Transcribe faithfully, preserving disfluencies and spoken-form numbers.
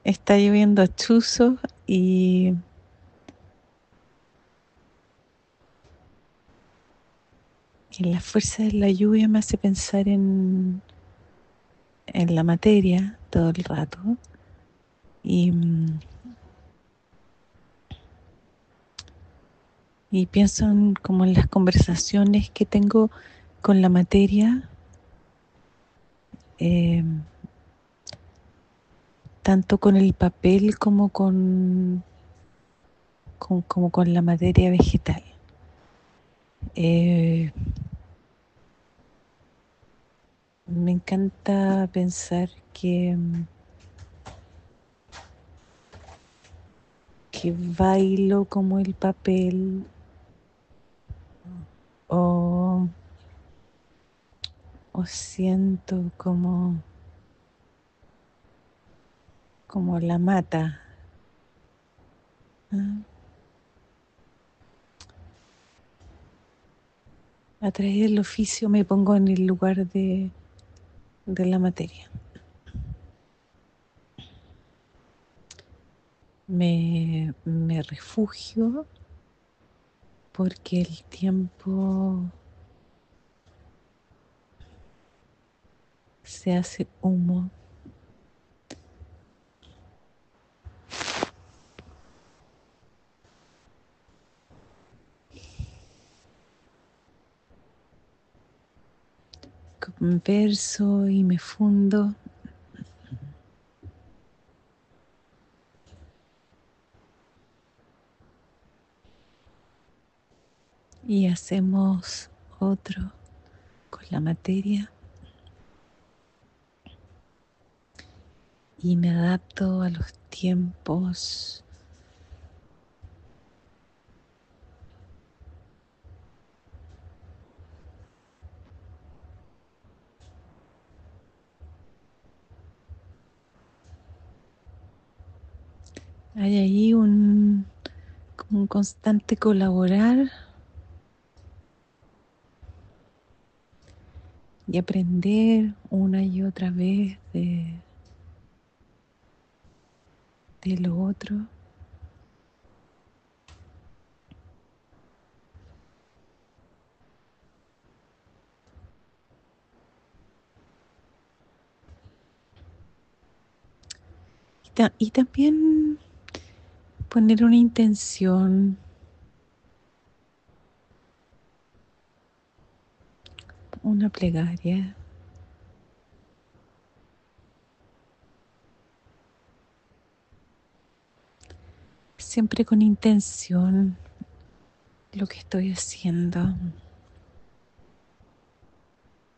Está lloviendo a chuzos y, y la fuerza de la lluvia me hace pensar en, en la materia todo el rato. Y, mm, y pienso en, como en las conversaciones que tengo con la materia, eh, tanto con el papel como con, con- como con la materia vegetal. Eh, Me encanta pensar que, mm, que bailo como el papel o, o siento como, como la mata. ¿Ah? A través del oficio me pongo en el lugar de, de la materia. Me, me refugio porque el tiempo se hace humo. Converso y me fundo y hacemos otro con la materia y me adapto a los tiempos. Hay ahí un, como un constante colaborar y aprender una y otra vez de, de lo otro. Y, ta- y también poner una intención, una plegaria, siempre con intención lo que estoy haciendo.